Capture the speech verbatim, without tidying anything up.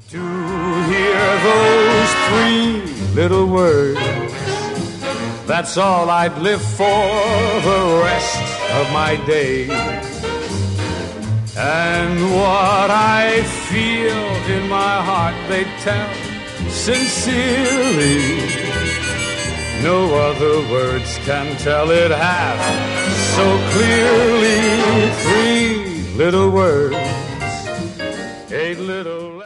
To hear those three little words, that's all I'd live for the rest of my days. And what I feel in my heart, they tell sincerely. No other words can tell it half so clearly. Three little words, eight little